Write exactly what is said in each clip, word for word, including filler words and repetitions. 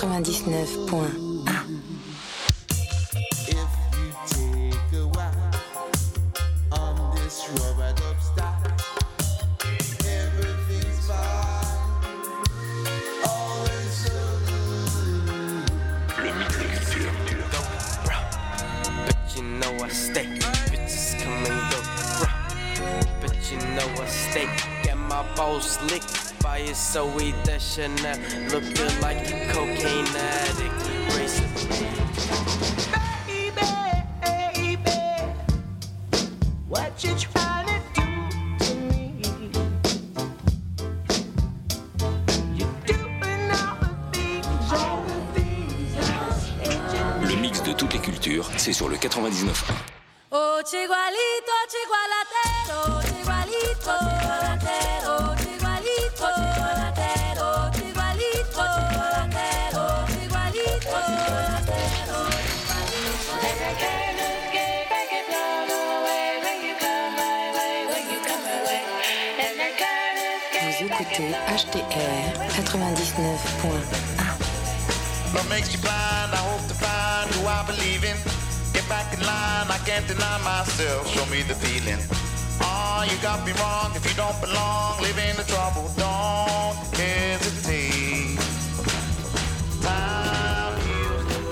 quatre-vingt-dix-neuf point un. Boss lick by it, so we that Chanel looking like a cocaine addict. Racing. Baby, baby, what you trying to do to me? You doing all the things, all the things. Le mix de toutes les cultures, c'est sur le quatre-vingt-dix-neuf point un. Oh, chigualito, chigualatero, chigualito, chigualatero, chigualito, chigualatero, chigualito, chigualatero, chigualito, chigualatero. And I can't escape, I get blown away when you come my way, when you come my way. And I can't escape. Vous écoutez H D R quatre-vingt-dix-neuf point un. What makes you blind? I hope to find who I believe in. Get back in line, I can't deny myself. Show me the feeling. Oh, you got me wrong. If you don't belong, live in the trouble. Don't hesitate. Time heals the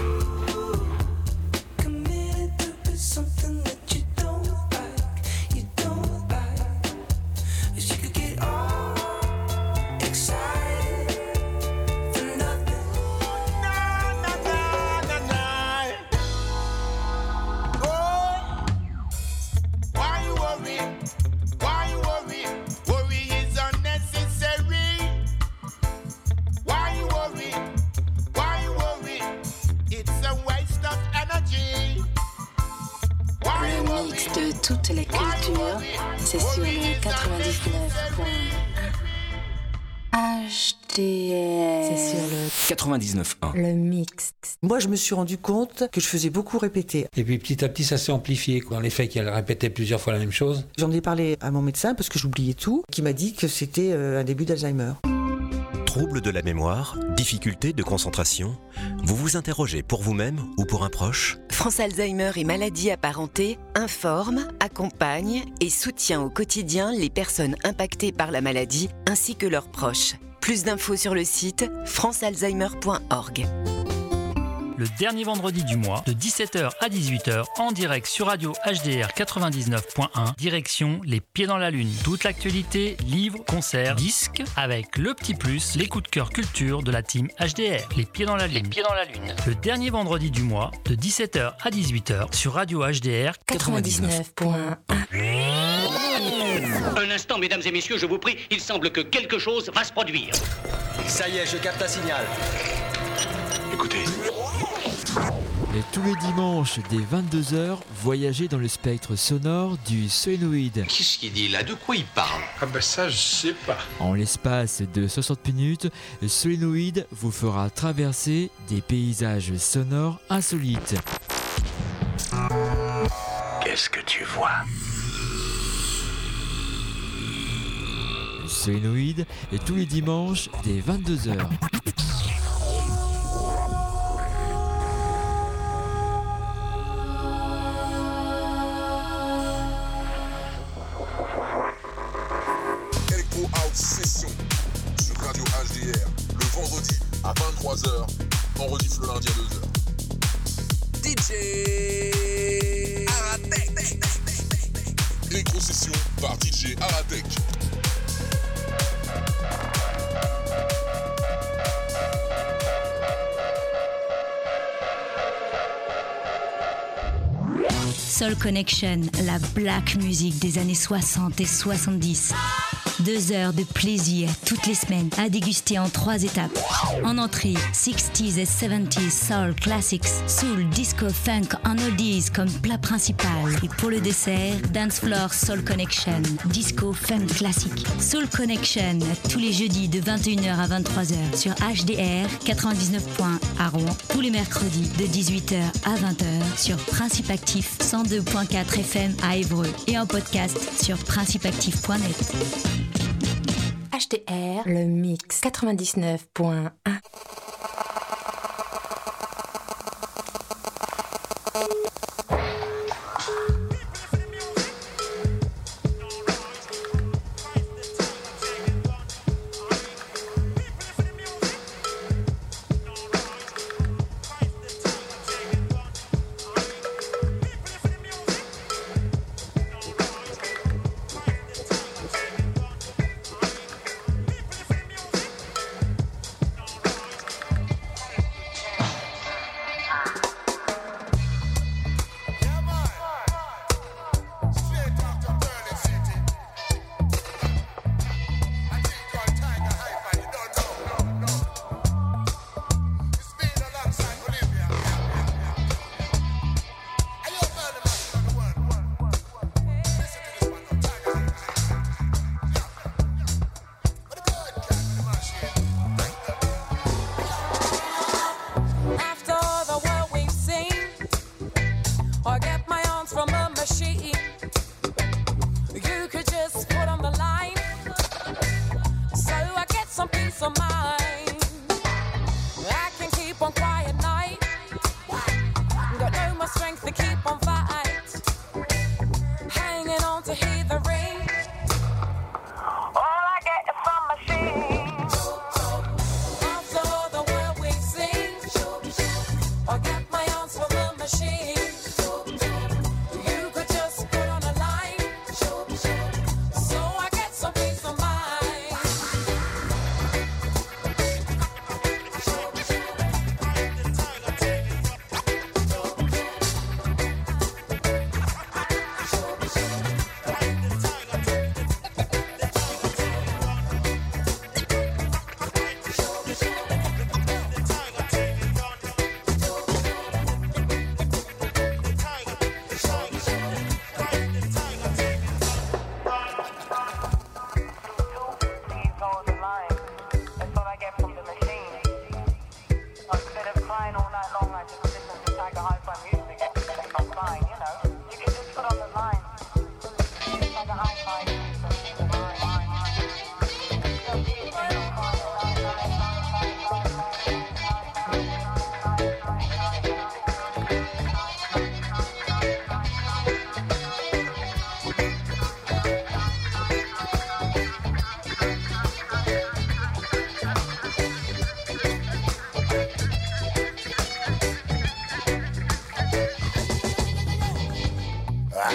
pain. Committed to something that you don't like, you don't like. Wish you could get all excited for nothing. Na, na, na, na, na. Oh, why you worry? Why you worry? Worry is unnecessary. Why you worry? Why you worry? It's a waste of energy. Why you Le worry? mix de toutes les cultures, c'est sur le quatre-vingt-dix-neuf point un. H D R. C'est sur le quatre-vingt-dix-neuf point un. le mix. Moi, je me suis rendu compte que je faisais beaucoup répéter. Et puis petit à petit, ça s'est amplifié. Dans les faits qu'elle répétait plusieurs fois la même chose. J'en ai parlé à mon médecin parce que j'oubliais tout, qui m'a dit que c'était euh, un début d'Alzheimer. Troubles de la mémoire, difficultés de concentration, vous vous interrogez pour vous-même ou pour un proche ? France Alzheimer et maladies apparentées informe, accompagne et soutient au quotidien les personnes impactées par la maladie ainsi que leurs proches. Plus d'infos sur le site france alzheimer point org. Le dernier vendredi du mois, de dix-sept heures à dix-huit heures, en direct sur Radio H D R quatre-vingt-dix-neuf point un, direction Les Pieds dans la Lune. Toute l'actualité, livres, concerts, disques, avec le petit plus, les coups de cœur culture de la team H D R. Les Pieds dans la Lune. Les Pieds dans la Lune. Le dernier vendredi du mois, de dix-sept heures à dix-huit heures, sur Radio H D R quatre-vingt-dix-neuf point un. Un instant, mesdames et messieurs, je vous prie, il semble que quelque chose va se produire. Ça y est, je capte un signal. Écoutez. Et tous les dimanches dès vingt-deux heures, voyagez dans le spectre sonore du solénoïde. Qu'est-ce qu'il dit là? De quoi il parle? Ah ben ça, je sais pas. En l'espace de soixante minutes, le solénoïde vous fera traverser des paysages sonores insolites. Qu'est-ce que tu vois? Le solénoïde est tous les dimanches dès vingt-deux heures. Session sur Radio H D R le vendredi à vingt-trois heures, en rediff le lundi à deux heures. D J Aratek. Électro-session par D J Aratek. Soul Connection, la black music des années soixante et soixante-dix. Deux heures de plaisir toutes les semaines à déguster en trois étapes. En entrée, sixties et seventies soul classics, soul, disco, funk en oldies comme plat principal. Et pour le dessert, dance floor soul connection, disco, funk classique. Soul Connection tous les jeudis de vingt et une heures à vingt-trois heures sur H D R quatre-vingt-dix-neuf point un à Rouen. Tous les mercredis de dix-huit heures à vingt heures sur Principe Actif cent deux point quatre F M à Évreux et en podcast sur principe actif point net. H D R, le mix quatre-vingt-dix-neuf point un.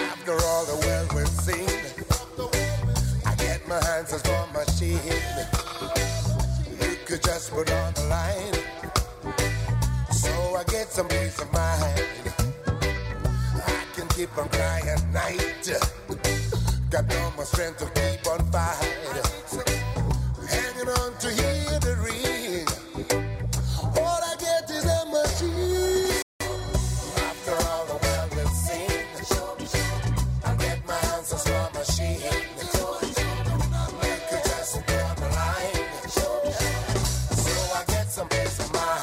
After all the well we've seen, I get my hands on a machine. You could just put on the line, so I get some peace of mind. I can keep on crying at night, got no more strength to keep on fighting. Hanging on to hear the ring, all I get is a machine. After all the well we've seen, I get my hands on a machine. You could just put on the line, so I get some peace of mind.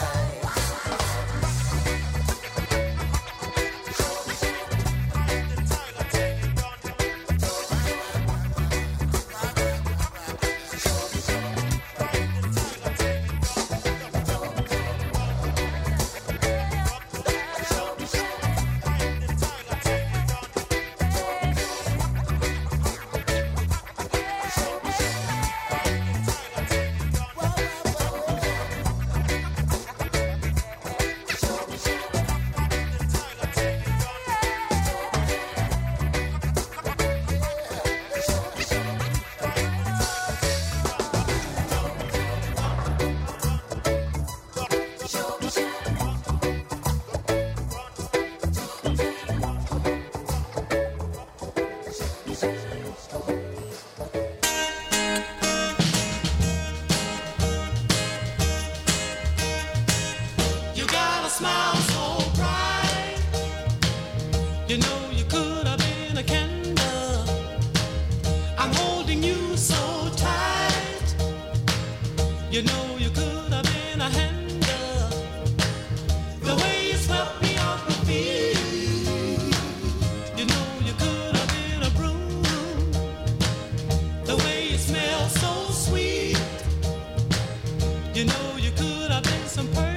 You got a smile so bright, you know you could have been a candle. I'm holding you so tight, you know you could have been a handle. The way you swept me off my feet, you know you could have been a broom. The way you smell so sweet, you know you could have been some perfume.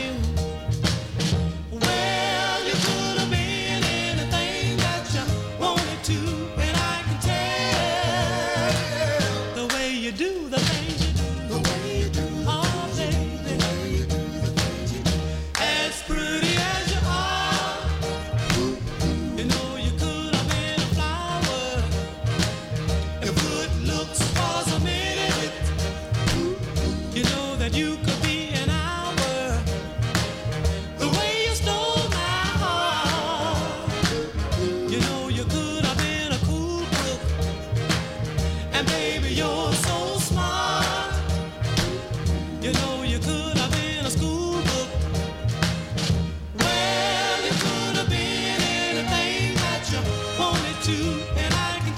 Well, you could have been anything that you wanted to, and I can tell the way you do the things you do, the way you do, oh baby, the way you do the things you do. As pretty as you are, you know you could have been a flower. If good looks was a minute, you know that you could be an hour. The way you stole my heart, you know you could have been a cool book. And baby, you're so smart, you know you could have been a school book. Well, you could have been anything that you wanted to, and I can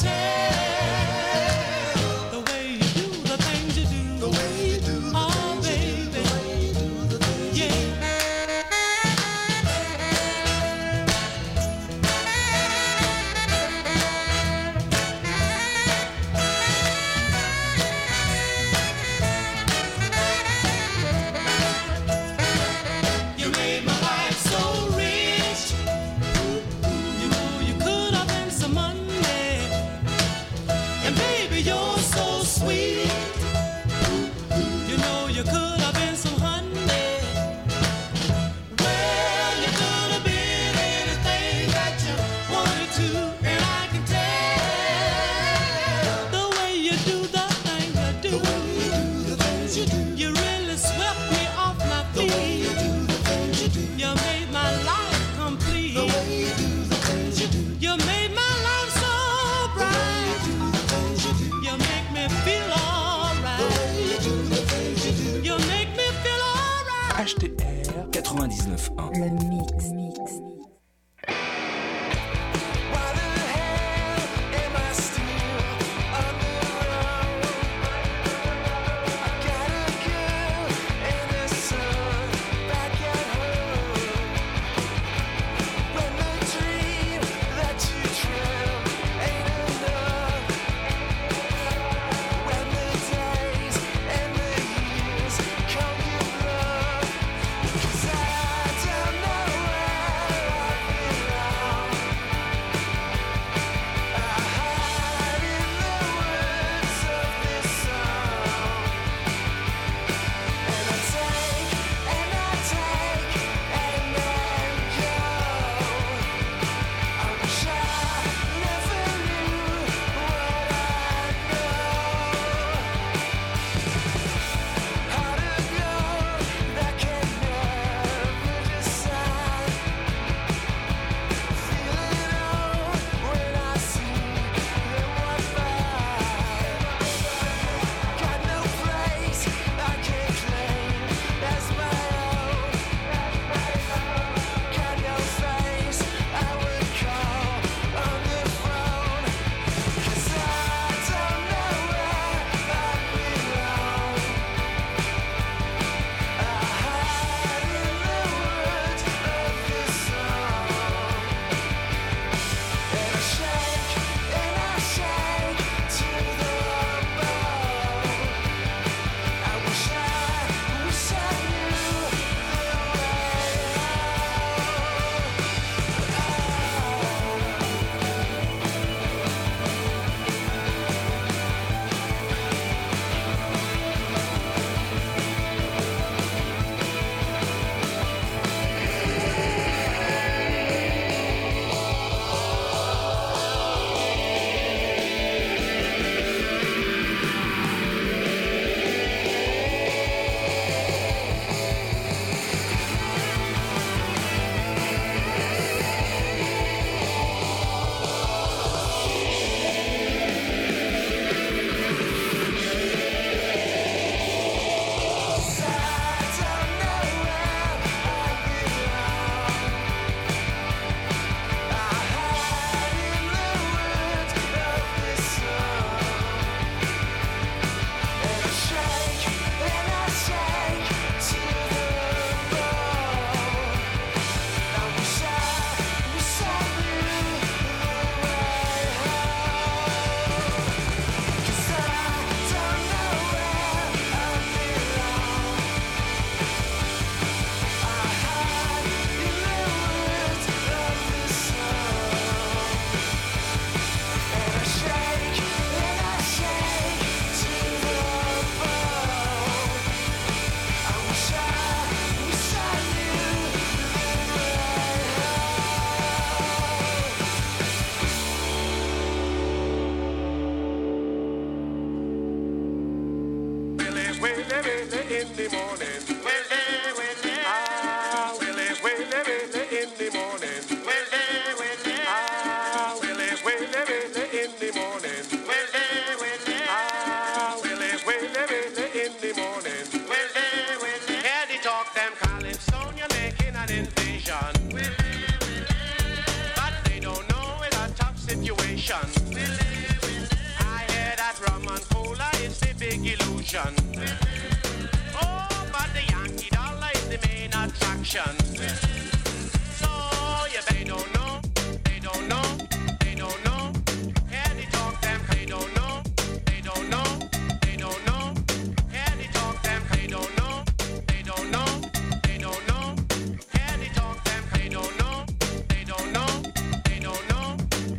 tell the way you do the things you do, the way you do the oh, things baby. You do, the way you do the things yeah. You do. You made my life so rich, you know you could have been some money. And baby, you're so sweet, you know you could have been some honey. Well, you could have been anything that you wanted to, and I can tell the way you do the things you do, the way you do the things you do. You really swept me off my feet, the way you do the things you do. You made my life complete, the way you do the things you do. You made my life so bright, the way you do the things you do. You make me feel alright, the way you do the things you do. You make me feel alright. H T R quatre-vingt-dix-neuf un. Le mix. Why the hell am I still on the road? I got a girl and a son back at home. When the dream that you dream ain't enough, when the days and the years come you rough, 'cause I don't know why wele wele in the morning. Wele wele. Ah, wele wele wele in the morning. Wele wele. Ah, wele wele wele in the morning. Wele wele. Ah, wele wele wele in the morning. Wele wele. Hear the talk them calling Sonia making an invasion. Wele wele. But they don't know it's a tough situation. Wele wele. I hear that rum and cola is the big illusion. Oh, but the Yankee dollar is the main attraction. So you they don't know, they don't know, they don't know. Hear the talk them, they don't know, they don't know, they don't know. Hear the talk them, they don't know, they don't know, they don't know. Hear the talk them, they don't know, they don't know, they don't know.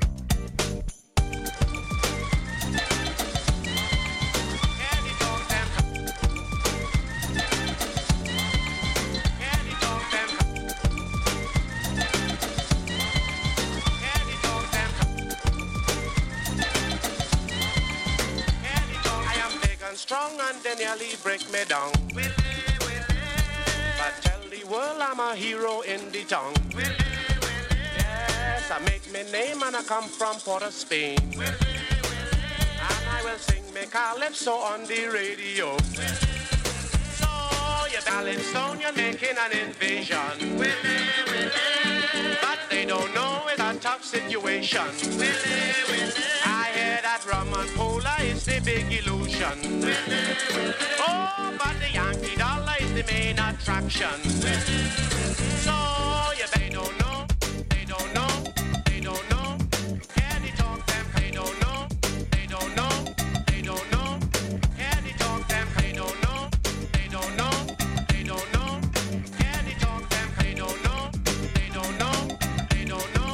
Strong and they nearly break me down. Willie, Willie. But tell the world I'm a hero in the town. Willie, Willie. Yes, I make me name and I come from Port of Spain. Willie, Willie. And I will sing me calypso on the radio. Willie. So you calypso, you're making an invasion. Willie, Willie. But they don't know it's a tough situation. Willie, Willie. I hear that rum and cola is the big illusion. Oh, but the Yankee dollar is the main attraction. So you they don't know, they don't know, they don't know. Hear the talk them, they don't know, they don't know, they don't know. Hear the talk them, they don't know, they don't know, they don't know. Hear the talk them, they don't know, they don't know, they don't know.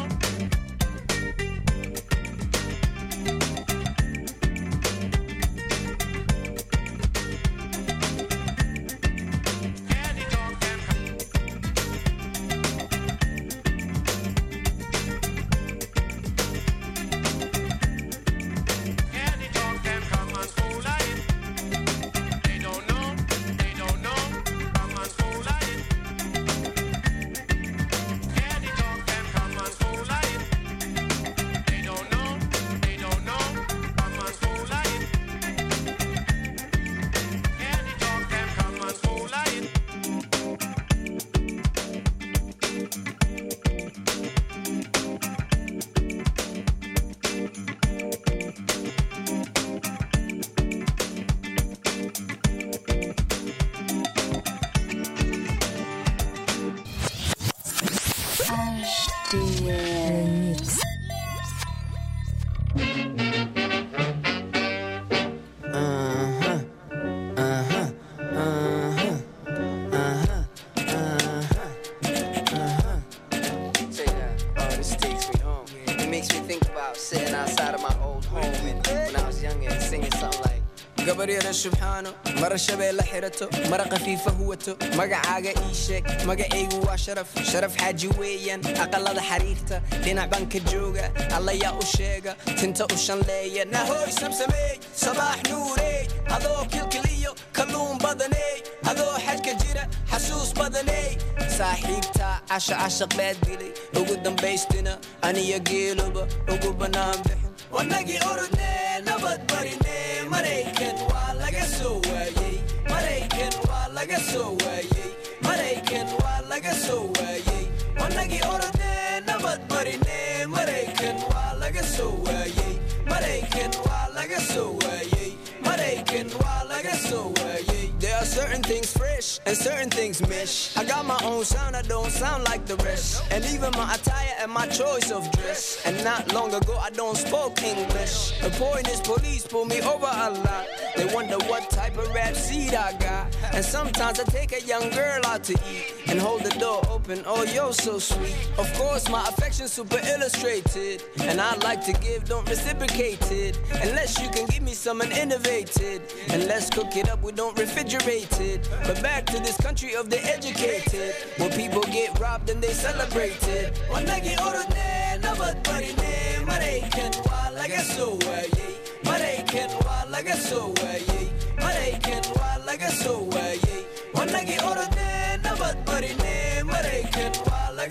سبحانه مرة شبيلة حيرته مرة خفيفة هوته مقعاقة إيشك مقعيقو وشرف شرف حاجي ويا أقل حريرته لنا بنك الجوغة الله يا أشيغة تنتا أشان ليا نهوي سمسمي صباح نوري هذو كل كليو كلهم بدني هذو حاج كجيرة حسوس بدني صاحبتا عشا عشق بادلي وقدام بيستنا أنا يقيلوبة وقو بنام بحن ونقي أردني نبت بريني مريكن والله سويي مريكن والله سويي مريكن والله سويي ونقي أردني نبت بريني مريكن والله سويي مريكن والله سويي مريكن والله سويي. There are certain things fresh and certain things mish. I got my own sound, I don't sound like the rest. And even my attire and my choice of dress. And not long ago I don't spoke English. The point is police pull me over a lot. They wonder what type of rap seed I got. And sometimes I take a young girl out to eat and hold the door open, oh you're so sweet. Of course my affection's super illustrated, and I like to give, don't reciprocate it. Unless you can give me something innovated, and let's cook it up, we don't refrigerate it. But back to this country of the educated, where people get robbed and they celebrate it. Wanagi orune nabat barine maraykan walaga sowaye maraykan walaga sowaye maraykan walaga sowaye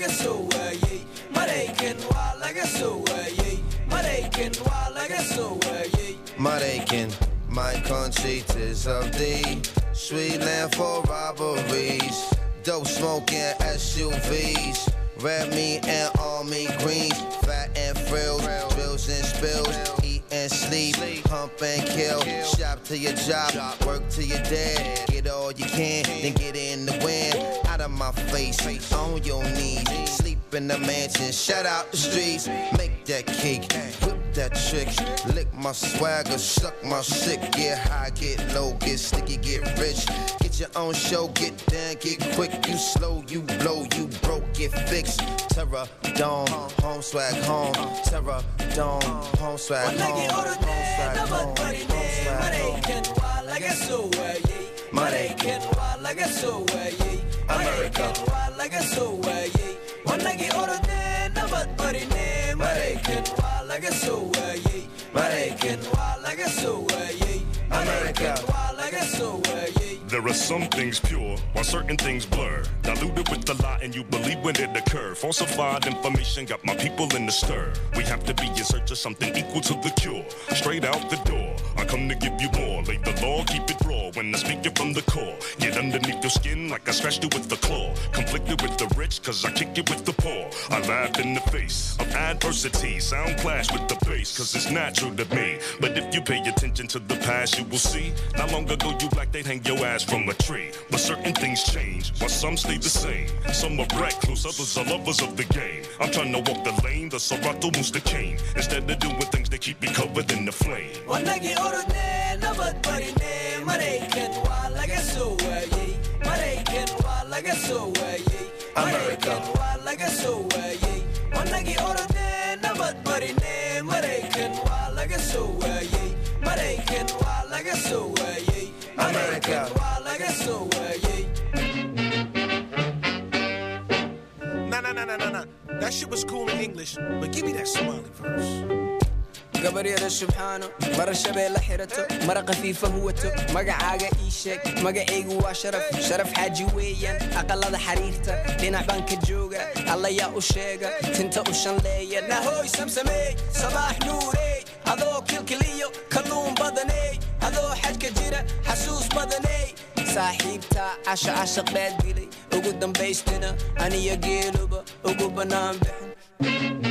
laga soo waayey Maraykan waa laga soo waayey Maraykan waa laga soo waayey Maraykan, my country, tis of thee. Sweet land for robberies. Dope smoking S U Vs. Red meat and army greens. Fat and frills, drills and spills. Eat and sleep, pump and kill. Shop to your job, work to your dad. Get all you can, then get in the wind. Out of my face, on your knees. Sleep in the mansion, shut out the streets. Make that cake, whip that trick. Lick my swagger, suck my sick. Get high, get low, get sticky, get rich. Get your own show, get down, get quick. You slow, you blow, you broke, get fixed. Terror, dome, home swag, home. Terror, dome, home swag, home. Home swag, home. Maraykan waa laga soo waayey Maraykan waa laga soo waayey Maraykan waa laga soo waayey Wanagi orodee nabad barine Maraykan waa laga soo waayey Maraykan waa laga soo waayey Maraykan waa laga soo waayey There are some things pure, while certain things blur. Diluted with the lie and you believe when it occur. Falsified information got my people in the stir. We have to be in search of something equal to the cure. Straight out the door, I come to give you more. Lay the law, keep it raw when I speak it from the core. Get underneath your skin like I scratched you with the claw. Conflicted with the rich, cause I kick it with the poor. I laughed in the face of adversity. Sound clash with the bass, cause it's natural to me. But if you pay attention to the past, you will see. Not long ago you black, they'd hang your ass from a tree. But certain things change, while some stay the same. Some are recluse, others are lovers of the game. I'm trying to walk the lane, the Serato moves the cane. Instead of doing things that keep me covered in the flame. Wanagi orode nabad barine Maraykan waa laga soo waayey Maraykan waa laga soo waayey Maraykan waa laga soo waayey Wanagi orode nabad barine Maraykan waa laga soo waayey Maraykan waa laga soo waayey Maraykan waa laga soo waayey Nah, nah, nah, nah, nah, nah. That shit was cool in English, but give me that Somali verse. gabaryada subxaano mara shabeelle xirato mara khafiifa huwato magacaaga ii sheeg magacaygu waa sharaf sharaf xaaji weeyaan aqalada xariirta dhinac baan ka jooga alla yaa u sheega tinta u shanleeya nahooy samsameey sabaax nuurey adoo kilkiliyo kalluun badaney adoo xajka jira xasuus badaney saaxiibtaa casha cashaq baad dilay ugu dambaystina aniyo geeluba ugu bannaan bixin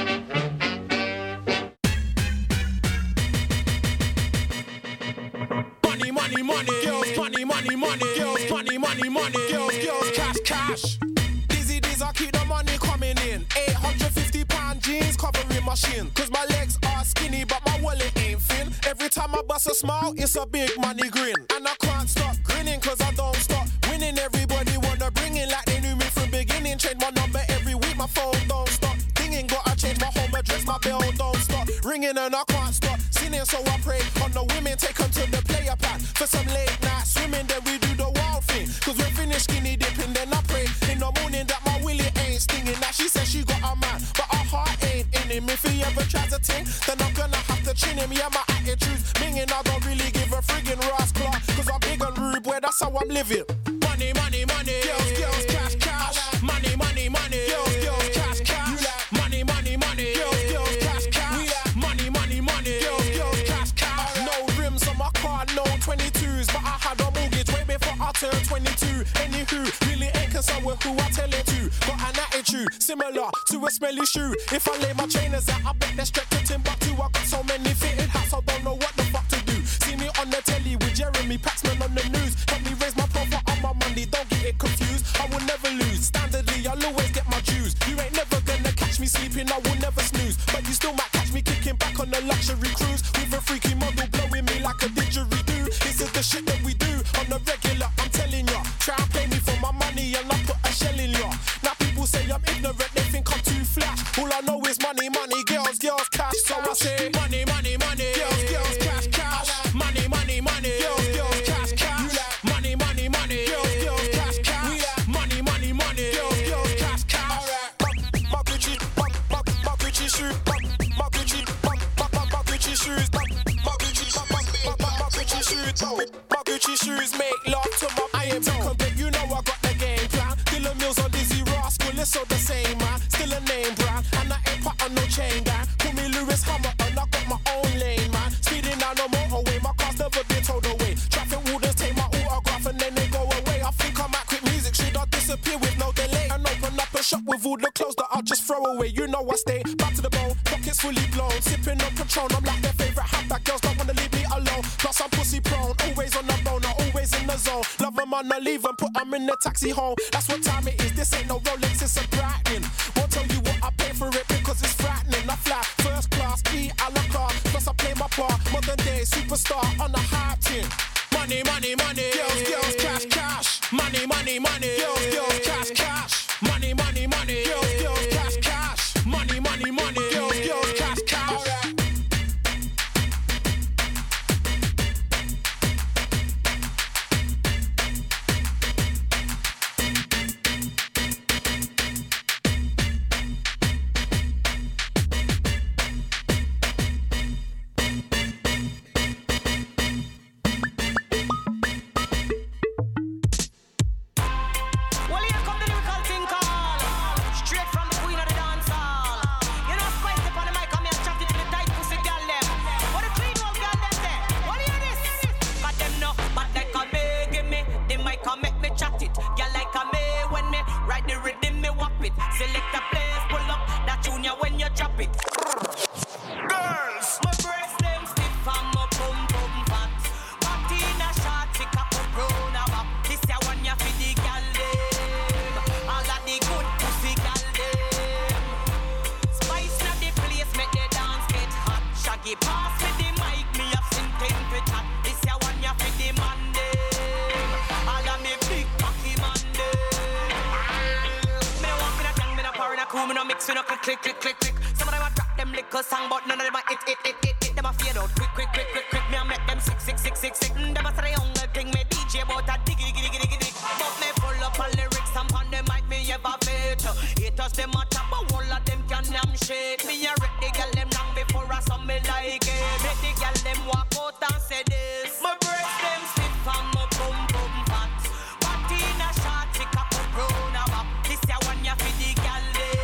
Money, money, girls, money, money, money, girls, money, money, money, girls, girls, cash, cash. Dizzy, dizzy, I keep the money coming in. eight hundred fifty pound jeans covering my shin. Cause my legs are skinny, but my wallet ain't thin. Every time I bust a smile, it's a big money grin. And I can't stop grinning cause I don't stop winning. Everybody wanna bring in like they knew me from beginning. Change my number every week, my phone don't stop dinging. Gotta change my home address, my bell don't stop ringing. And I can't stop sinning, so I pray on the women, take them to the player pack. For some late night swimming, then we do the wild thing. Cause we're finished skinny dipping, then I pray in the morning that my willy ain't stinging. Now she says she got a man, but her heart ain't in him. If he ever tries a thing, then I'm gonna have to chin him. Yeah, my attitude's minging, I don't really give a friggin' rascal. Cause I'm big and rude, boy, that's how I'm living. Money, money, money, girls, girls, cash, cash. Money, money, money, girls, girls, cash, cash. Money, money, money, girls, girls, cash, cash. Money, money, money, girls, girls, cash, cash. No rims on my car, no twenty-twos, but I had a mortgage way before I turned twenty-two. Anywho, really ain't concerned with who I tell it to. Got an attitude similar to a smelly shoe. If I lay my trainers out, I bet they're strapped to Timbuktu. I got so many fitted hats, I don't know what the fuck to do. See me on the telly with Jeremy Paxman on the news. Help me raise my profile on my money, don't get it confused. I will never lose, standardly I'll always get my dues. You ain't never gonna catch me sleeping, I will never snooze. But you still might catch me kicking back on a luxury cruise with a freaky model blowing me like a didgeridoo. This is the shit that we do on the regular, I'm telling ya. Try and play me for my money and I put a shell in ya. Now people say I'm ignorant, they think I'm too flash. All I know is money, money, girls, girls, cash. So I say money, money, money, girls, girls, cash, cash. Money, money, money, girls, girls, cash, cash. Money, money, money, girls, girls, cash, cash. Money, money, money, girls, girls, cash, cash. My Gucci, my my my Gucci shoes, my Gucci, my my my Gucci shoes, my Gucci, my my my Gucci shoes, my Gucci shoes make love to my I am taken, but you know I got the game plan. Dylan Mills on Dizzy Rascal, it's so the same, man. Still a name brand, and I ain't part on no chain gang. Call me Lewis Hammer, and I got my own lane, man. Speeding down the motorway, my car's never been told away. Traffic wardens take my autograph and then they go away. I think I might quit music, should I disappear with no delay? And open up a shop with all the clothes that I just throw away. You know I stay back to the bone, pockets fully blown. Sipping on Patron, I'm like their favourite handbag. Girls don't wanna leave me alone, plus I'm pussy prone. Always on the bone, I'm always in the zone. Love them on the leave them, put them in the taxi home. That's what time it is, this ain't no Rolex, it's a Breitling. Won't tell you what I pay for it because it's frightening. I fly first class, eat a la carte, plus I play my part. Modern day superstar on the hype team. Money, money, money, girls, girls, cash, cash. Money, money, money, girls, girls, cash, cash. Money, money, money, girls, girls, cash, cash. Money, money, money, girls, girls, cash, cash. All right. Click, click, click, click. Some of them a drop them liquor song, but none of them a hit, hit, hit, hit, hit. Them a fade out quick, quick, quick, quick, quick. Me a make them sick, sick, sick, sick, sick. Them a say the younger king, me D J about a diggy, diggy, diggy, diggy, diggy. But me full up on lyrics and on them mic me ever feature. Haters them a chop, but all of them can damn shake. Me a rip the girl them long before I saw me like it. Make the girl them walk out and say this. My breast them stiff and my bum bum fat. Party in a shot, tick up a brown a bop. This ya one ya for the girl.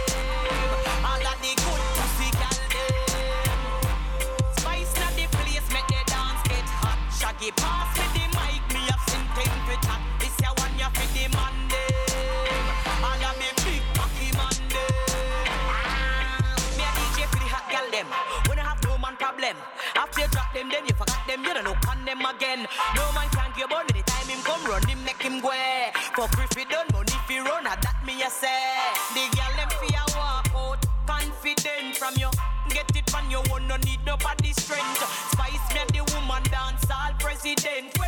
Pass me the mic, me have seen thing for chat. This ya one ya for the Monday. All of me big cocky Monday. Me a D J for the hot gal them. When I have no man problem. After you drop them, then you forgot them. You don't know can them again. No man can give on anytime him come run him make him go. Fuck if he done money if he run, that me a say. The gal them fi a walk out confident from you. Get it from your own, no need nobody